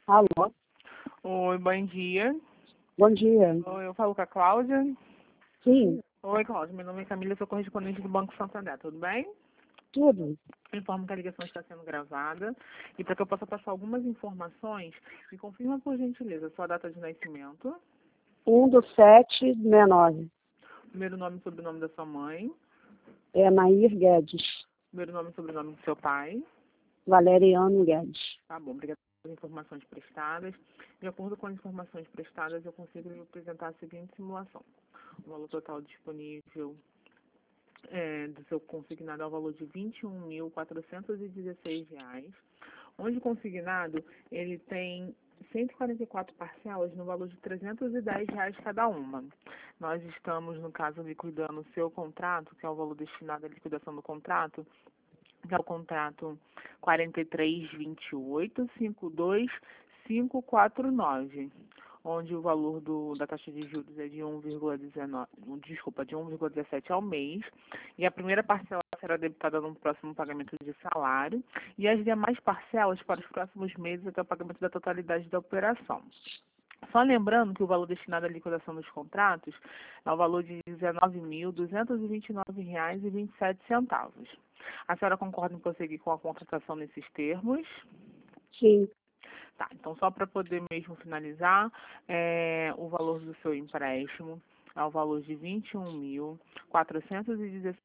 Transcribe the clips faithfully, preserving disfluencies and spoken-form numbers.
Alô, Oi, bom dia. bom dia. Oi, eu falo com a Cláudia. Sim, Oi, Cláudia, meu nome é Camila, eu sou correspondente do Banco Santander, tudo bem? tudo. Eu informo que a ligação está sendo gravada e para que eu possa passar algumas informações, me confirma por gentileza sua data de nascimento, Um do sete sessenta e nove. primeiro nome e sobrenome da sua mãe, É Nair Guedes. primeiro nome e sobrenome do seu pai. Valeriano Guedes. Tá bom, obrigada pelas informações prestadas. De acordo com as informações prestadas, eu consigo lhe apresentar a seguinte simulação. O valor total disponível é, do seu consignado é o valor de vinte e um mil quatrocentos e dezesseis reais, onde o consignado ele tem cento e quarenta e quatro parcelas no valor de trezentos e dez reais cada uma. Nós estamos, no caso, liquidando o seu contrato, que é o valor destinado à liquidação do contrato, que é o contrato quarenta e três vinte e oito cinquenta e dois quinhentos e quarenta e nove, onde o valor do, da taxa de juros é de um vírgula dezenove, desculpa, de um vírgula dezessete ao mês, e a primeira parcela será debitada no próximo pagamento de salário, e as demais parcelas para os próximos meses até o pagamento da totalidade da operação. Só lembrando que o valor destinado à liquidação dos contratos é o valor de dezenove mil duzentos e vinte e nove reais e vinte e sete centavos. A senhora concorda em prosseguir com a contratação nesses termos? Sim, Tá, então só para poder mesmo finalizar, é, o valor do seu empréstimo é o valor de vinte e um mil quatrocentos e dezesseis,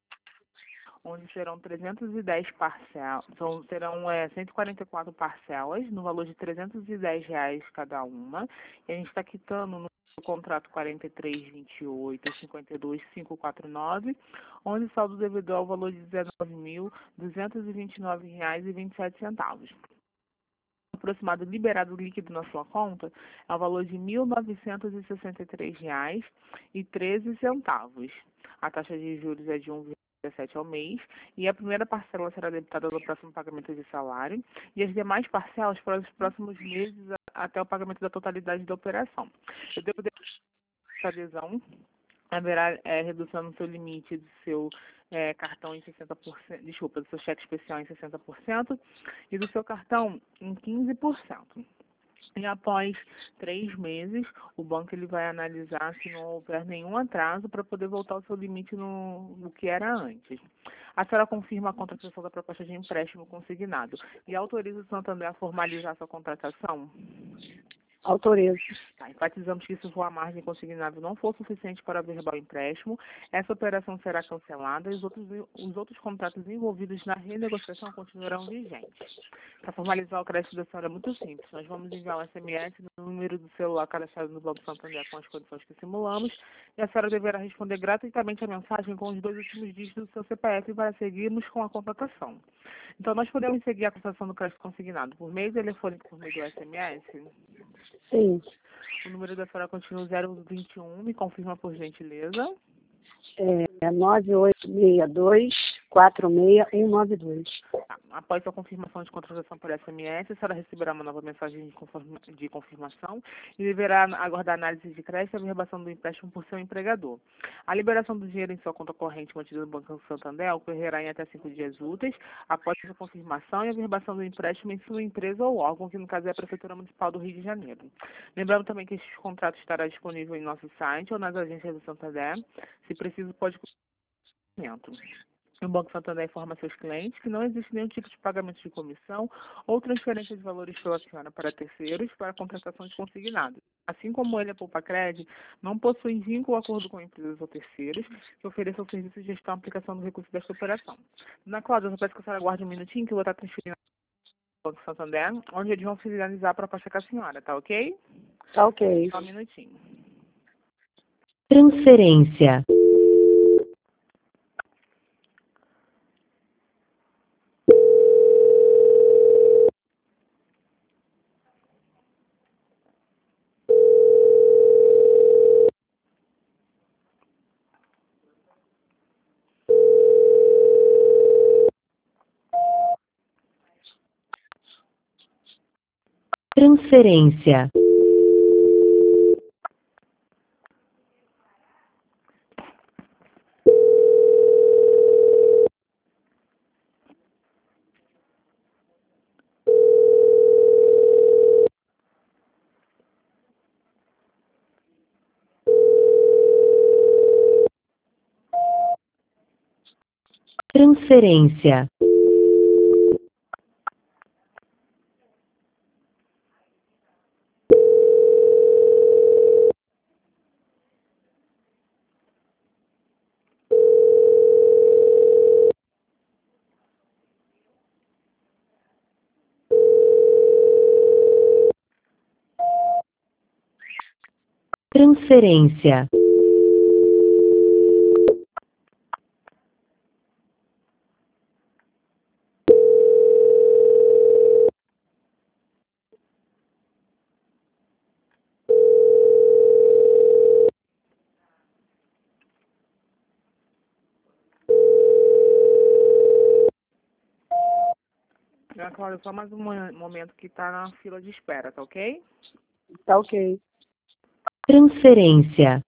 onde serão trezentos e dez parcelas, são, serão é, cento e quarenta e quatro parcelas, no valor de trezentos e dez reais cada uma, e a gente está quitando no contrato quarenta e três vinte e oito cinquenta e dois quinhentos e quarenta e nove, onde o saldo devedor é o valor de dezenove mil duzentos e vinte e nove reais e vinte e sete centavos. O aproximado liberado líquido na sua conta é o valor de mil novecentos e sessenta e três reais e treze centavos. A taxa de juros é de um vírgula dezessete ao mês e a primeira parcela será debitada no próximo pagamento de salário e as demais parcelas para os próximos meses a- até o pagamento da totalidade da operação. Eu devo deixar essa adesão, haverá é, redução no seu limite do seu é, cartão em sessenta por cento, desculpa, do seu cheque especial em sessenta por cento e do seu cartão em quinze por cento. E após três meses, o banco ele vai analisar se não houver nenhum atraso para poder voltar ao seu limite no, no que era antes. A senhora confirma a contratação da proposta de empréstimo consignado e autoriza o Santander a formalizar sua contratação? autorizo. Tá, enfatizamos que se for a margem consignável não for suficiente para averbar o empréstimo, essa operação será cancelada e os outros, os outros contratos envolvidos na renegociação continuarão vigentes. Para formalizar o crédito da senhora é muito simples. Nós vamos enviar um S M S no número do celular cadastrado no Banco Santander com as condições que simulamos e a senhora deverá responder gratuitamente a mensagem com os dois últimos dígitos do seu C P F para seguirmos com a contratação. Então, nós podemos seguir a contratação do crédito consignado por meio telefônico, por meio do S M S? Sim, O número da senhora continua zero vinte e um, me confirma por gentileza. é nove oito seis dois quatro seis um nove dois. Tá. Após a confirmação de contratação por S M S, a senhora receberá uma nova mensagem de, conforma- de confirmação e deverá aguardar análise de crédito e a averbação do empréstimo por seu empregador. A liberação do dinheiro em sua conta corrente mantida no Banco Santander ocorrerá em até cinco dias úteis, após a confirmação e a averbação do empréstimo em sua empresa ou órgão, que no caso é a Prefeitura Municipal do Rio de Janeiro. Lembrando também que este contrato estará disponível em nosso site ou nas agências do Santander. Se preciso, pode conhecimento. O Banco Santander informa seus clientes que não existe nenhum tipo de pagamento de comissão ou transferência de valores pela senhora para terceiros para a contratação de consignados. Assim como ele, a Poupa Cred, não possui vínculo ou acordo com empresas ou terceiros que ofereçam serviços de gestão e aplicação do recurso desta operação. Dona Cláudia, eu peço que a senhora aguarde um minutinho que eu vou estar transferindo ao Banco Santander, onde eles vão finalizar a proposta com a senhora, tá ok? Tá ok. Só um minutinho. Transferência. Transferência. transferência, transferência, Dona Cláudia, só mais um mo- momento que tá na fila de espera, tá ok? Tá ok. transferência,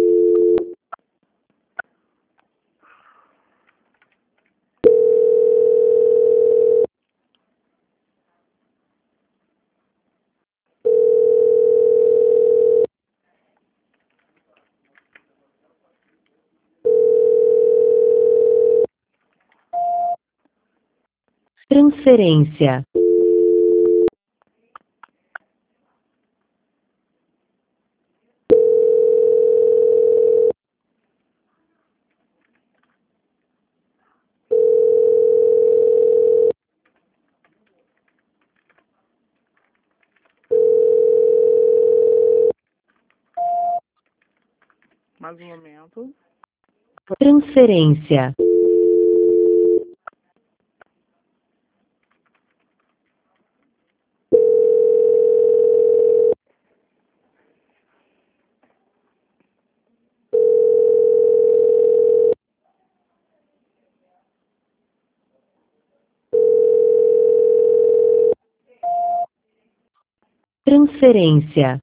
transferência, Mais um momento. transferência, transferência,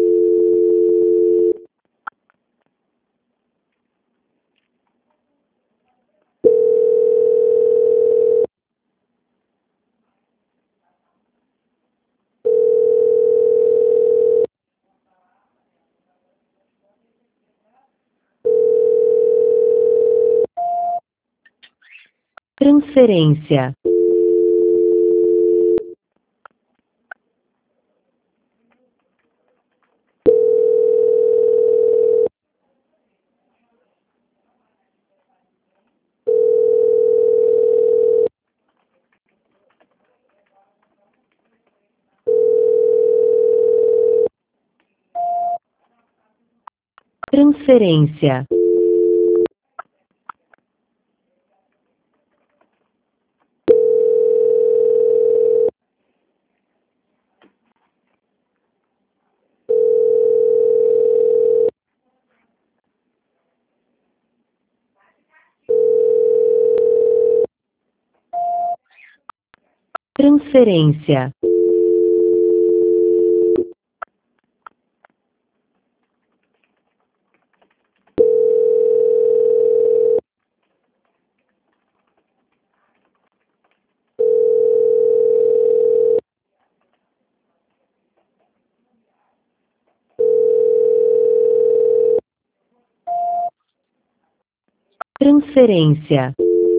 transferência, transferência, transferência, transferência,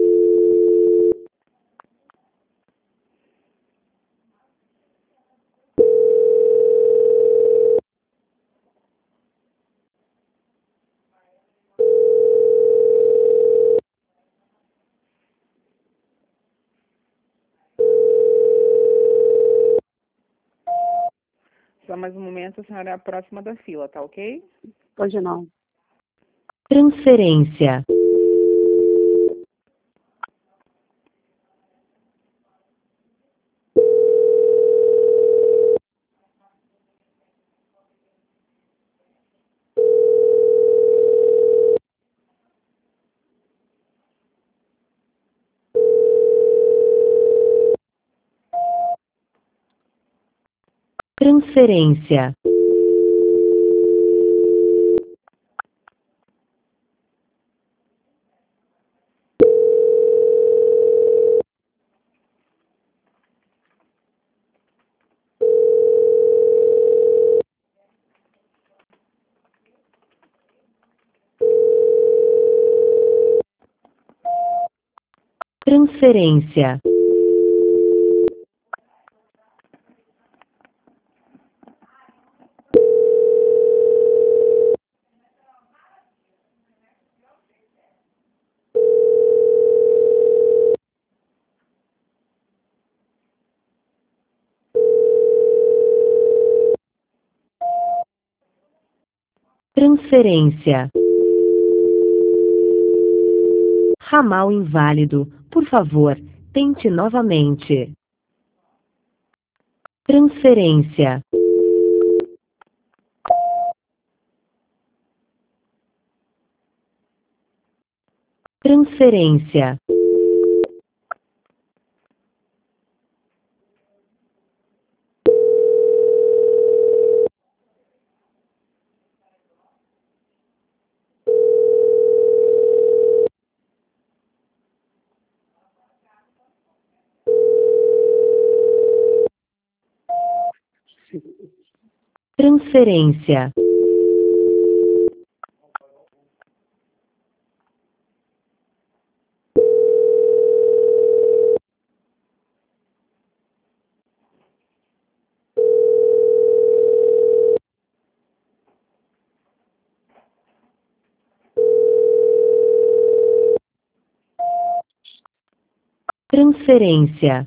Só mais um momento, a senhora é a próxima da fila, tá ok? Hoje não. transferência, transferência, Transferência. Transferência. Ramal inválido. Por favor, tente novamente. Transferência. Transferência. Transferência. Transferência.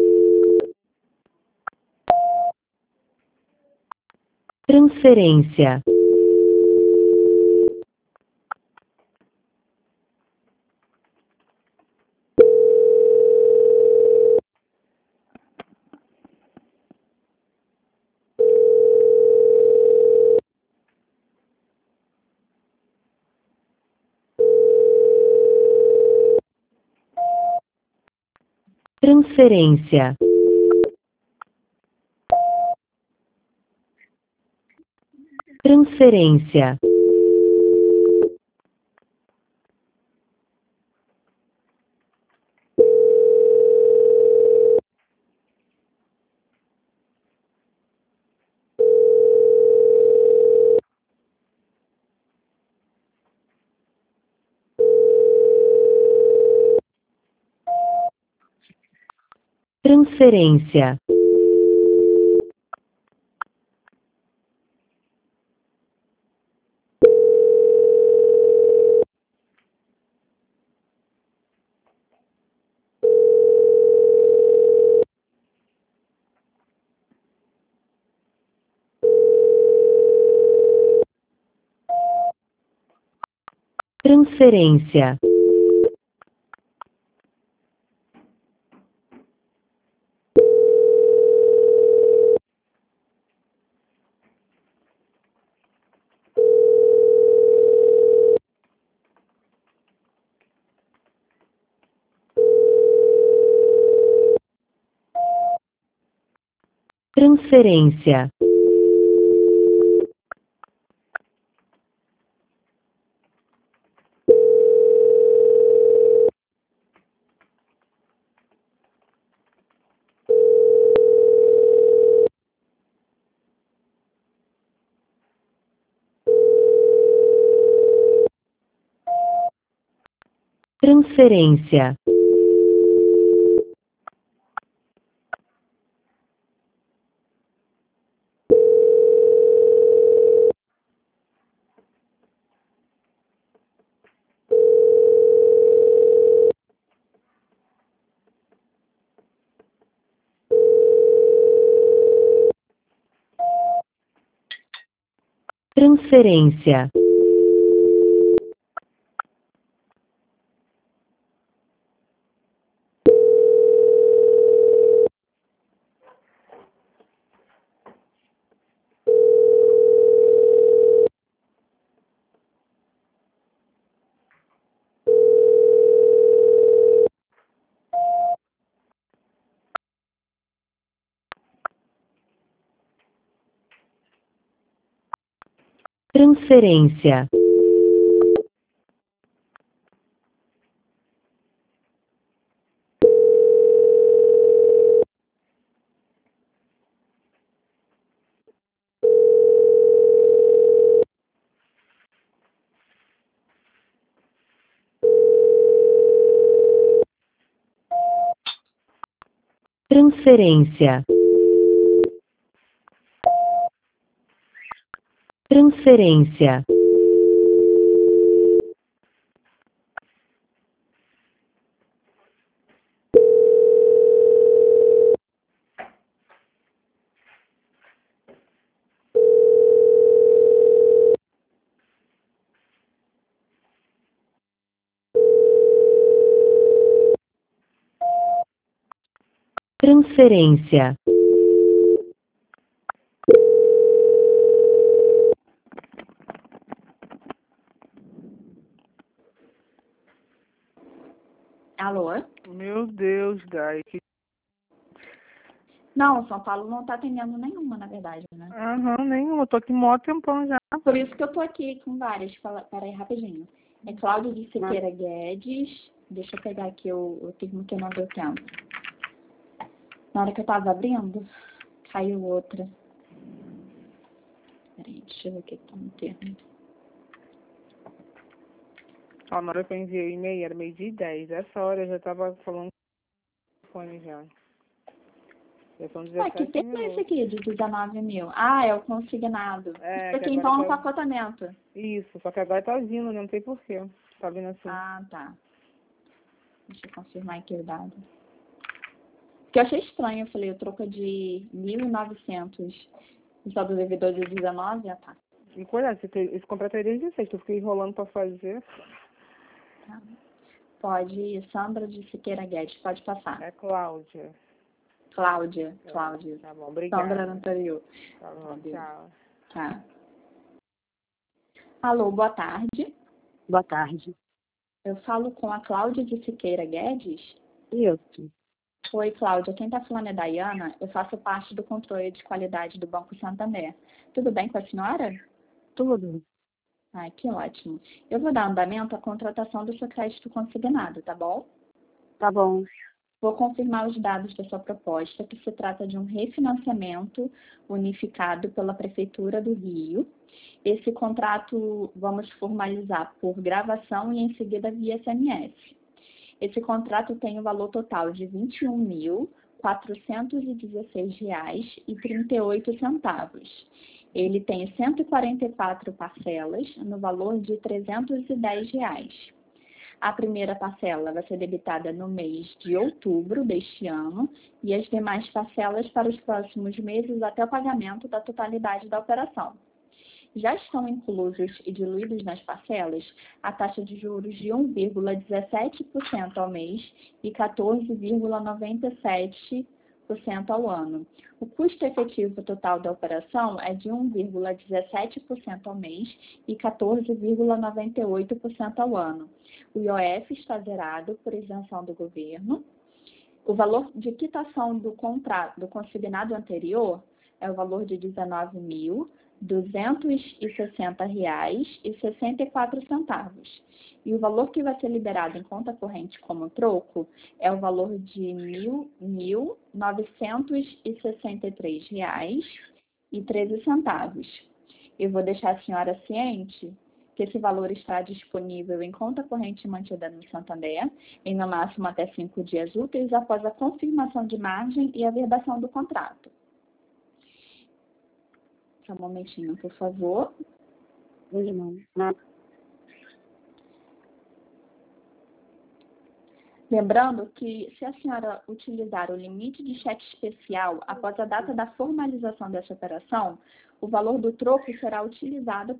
Transferência. Transferência. Transferência. Transferência. Transferência. Transferência. Transferência. Transferência. Transferência. Transferência. Transferência. Transferência. Alô? Meu Deus, Dai. Que... Não, São Paulo não tá atendendo nenhuma, na verdade, né? Aham, nenhuma. Eu tô aqui mó tempão já. Por isso que eu tô aqui com várias. Fala, peraí, rapidinho. É Cláudio de Siqueira Guedes. Deixa eu pegar aqui o, o termo que não deu tempo. Na hora que eu tava abrindo, caiu outra. Peraí, deixa eu ver o que tá no termo. Ó, na hora que eu enviei o e-mail, era meio-dia e dez. Essa hora eu já tava falando com o telefone já. Já são Ah, que dezessete termo é esse minutos. aqui de dezenove mil? Ah, é o consignado. É, Isso que aqui agora então é um tá... pacotamento. Isso, só que agora tá vindo, né? Não sei porquê. Tá vindo assim. Ah, tá. Deixa eu confirmar aqui o dado. Porque eu achei estranho, eu falei, o troco é de mil e novecentos. E só do devedor de dezenove, ah, tá. E cuidado, esse, esse contrato é desde dezesseis, que eu fiquei enrolando pra fazer. Tá. Pode, Sandra de Siqueira Guedes, pode passar. É Cláudia. Cláudia, É, Cláudia. Tá bom, obrigada. Sandra era anterior. Tá bom, Tá, beleza. tchau. Tá. Alô, boa tarde. Boa tarde. Eu falo com a Cláudia de Siqueira Guedes. Isso. Oi, Cláudia. Quem está falando é Dayana. Eu faço parte do controle de qualidade do Banco Santander. Tudo bem com a senhora? Tudo. Ai, que ótimo. Eu vou dar andamento à contratação do seu crédito consignado, tá bom? Tá bom. Vou confirmar os dados da sua proposta, que se trata de um refinanciamento unificado pela Prefeitura do Rio. Esse contrato vamos formalizar por gravação e em seguida via S M S. Esse contrato tem o um valor total de vinte e um mil, quatrocentos e dezesseis reais e trinta e oito centavos. Ele tem cento e quarenta e quatro parcelas no valor de trezentos e dez reais. A primeira parcela vai ser debitada no mês de outubro deste ano e as demais parcelas para os próximos meses até o pagamento da totalidade da operação. Já estão inclusos e diluídos nas parcelas a taxa de juros de um vírgula dezessete por cento ao mês e quatorze vírgula noventa e sete por cento ao ano. O custo efetivo total da operação é de um vírgula dezessete por cento ao mês e quatorze vírgula noventa e oito por cento ao ano. O I O F está zerado por isenção do governo. O valor de quitação do contrato do consignado anterior é o valor de dezenove mil, duzentos e sessenta reais e sessenta e quatro centavos. E o valor que vai ser liberado em conta corrente como troco é o valor de mil novecentos e sessenta e três reais e treze centavos. Eu vou deixar a senhora ciente que esse valor está disponível em conta corrente mantida no Santander, em no máximo até cinco dias úteis após a confirmação de margem e a verbação do contrato. Só um momentinho, por favor. Hoje não. Não. Lembrando que, se a senhora utilizar o limite de cheque especial após a data da formalização dessa operação, o valor do troco será utilizado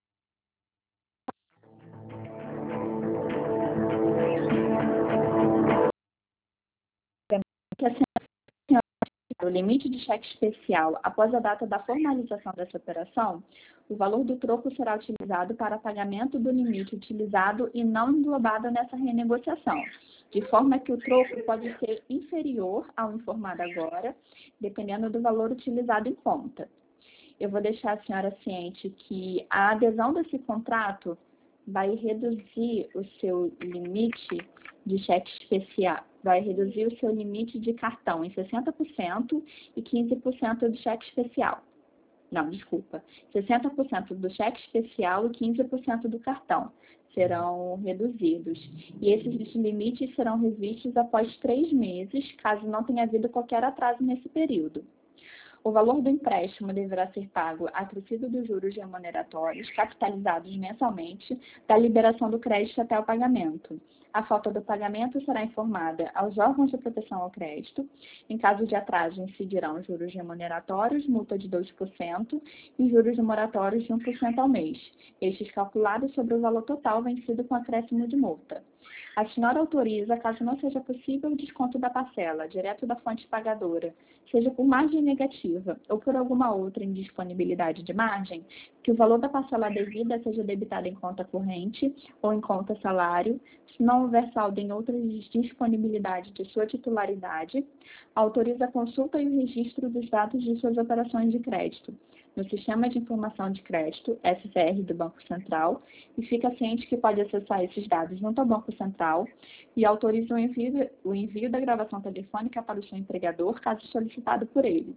que a senhora o limite de cheque especial após a data da formalização dessa operação, o valor do troco será utilizado para pagamento do limite utilizado e não englobado nessa renegociação, de forma que o troco pode ser inferior ao informado agora, dependendo do valor utilizado em conta. Eu vou deixar a senhora ciente que a adesão desse contrato vai reduzir o seu limite de cheque especial, vai reduzir o seu limite de cartão em sessenta por cento e quinze por cento do cheque especial. Não, desculpa. sessenta por cento do cheque especial e quinze por cento do cartão, serão reduzidos. E esses limites serão revistos após três meses, caso não tenha havido qualquer atraso nesse período. O valor do empréstimo deverá ser pago acrescido dos juros remuneratórios capitalizados mensalmente da liberação do crédito até o pagamento. A falta do pagamento será informada aos órgãos de proteção ao crédito. Em caso de atraso, incidirão juros remuneratórios, multa de dois por cento e juros de moratórios de um por cento ao mês, estes calculados sobre o valor total vencido com acréscimo de multa. A senhora autoriza, caso não seja possível o desconto da parcela, direto da fonte pagadora, seja por margem negativa ou por alguma outra indisponibilidade de margem, que o valor da parcela devida seja debitado em conta corrente ou em conta salário, se não houver saldo em outras disponibilidades de sua titularidade, autoriza a consulta e o registro dos dados de suas operações de crédito no Sistema de Informação de Crédito, S C R, do Banco Central, e fica ciente que pode acessar esses dados junto ao Banco Central e autoriza o envio, o envio da gravação telefônica para o seu empregador, caso solicitado por ele.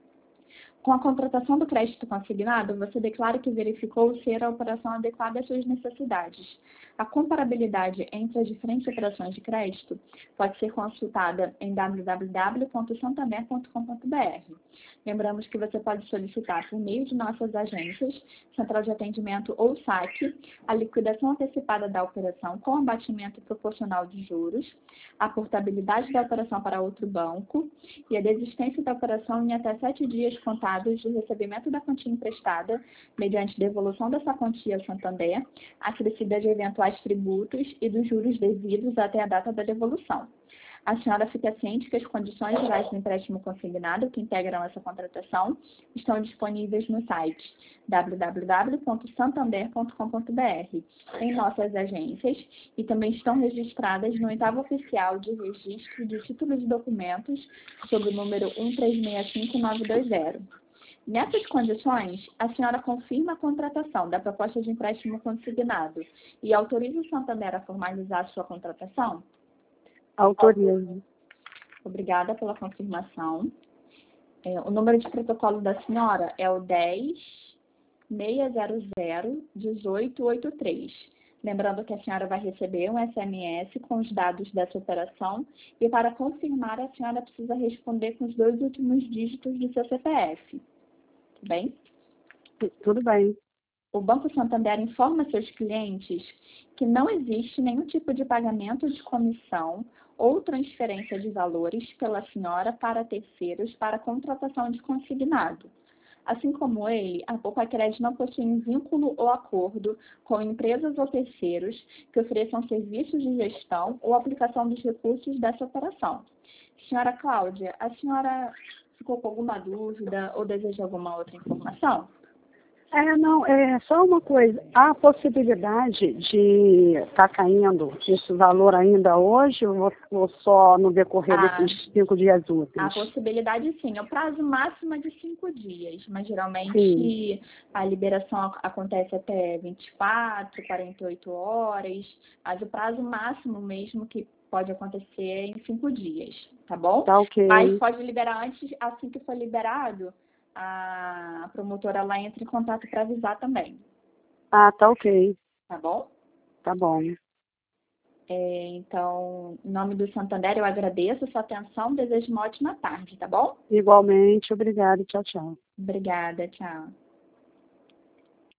Com a contratação do crédito consignado, você declara que verificou ser a operação adequada às suas necessidades. A comparabilidade entre as diferentes operações de crédito pode ser consultada em w w w ponto santander ponto com ponto b r. Lembramos que você pode solicitar, por meio de nossas agências, central de atendimento ou saque, a liquidação antecipada da operação com abatimento proporcional de juros, a portabilidade da operação para outro banco e a desistência da operação em até sete dias contados de recebimento da quantia emprestada, mediante devolução dessa quantia ao Santander, acrescida de eventuais tributos e dos juros devidos até a data da devolução. A senhora fica ciente que as condições gerais do empréstimo consignado que integram essa contratação estão disponíveis no site w w w ponto santander ponto com ponto b r, em nossas agências, e também estão registradas no oitavo oficial de registro de títulos e documentos sob o número um três seis cinco nove dois zero. Nessas condições, a senhora confirma a contratação da proposta de empréstimo consignado e autoriza o Santander a formalizar a sua contratação? Autorizo. Obrigada pela confirmação. É, o número de protocolo da senhora é o dez, seis zero zero, um oito oito três. Lembrando que a senhora vai receber um S M S com os dados dessa operação e, para confirmar, a senhora precisa responder com os dois últimos dígitos do seu C P F. Tudo bem? Tudo bem. O Banco Santander informa seus clientes que não existe nenhum tipo de pagamento de comissão ou transferência de valores pela senhora para terceiros para contratação de consignado. Assim como ele, a Poupa-Crédito não possui vínculo ou acordo com empresas ou terceiros que ofereçam serviços de gestão ou aplicação dos recursos dessa operação. Senhora Cláudia, a senhora ficou com alguma dúvida ou deseja alguma outra informação? É, não, é só uma coisa. Há possibilidade de estar tá caindo esse valor ainda hoje ou, ou só no decorrer Ah, desses cinco dias úteis? A possibilidade, sim. O prazo máximo é de cinco dias, mas geralmente Sim. a liberação acontece até vinte e quatro, quarenta e oito horas, mas o prazo máximo mesmo que pode acontecer é em cinco dias, tá bom? Tá ok. Mas pode liberar antes, assim que for liberado, a promotora lá entra em contato para avisar também. Ah, tá ok. Tá bom? Tá bom. É, então, em nome do Santander, eu agradeço a sua atenção, desejo uma ótima tarde, tá bom? Igualmente, obrigada. Tchau, tchau. Obrigada, tchau.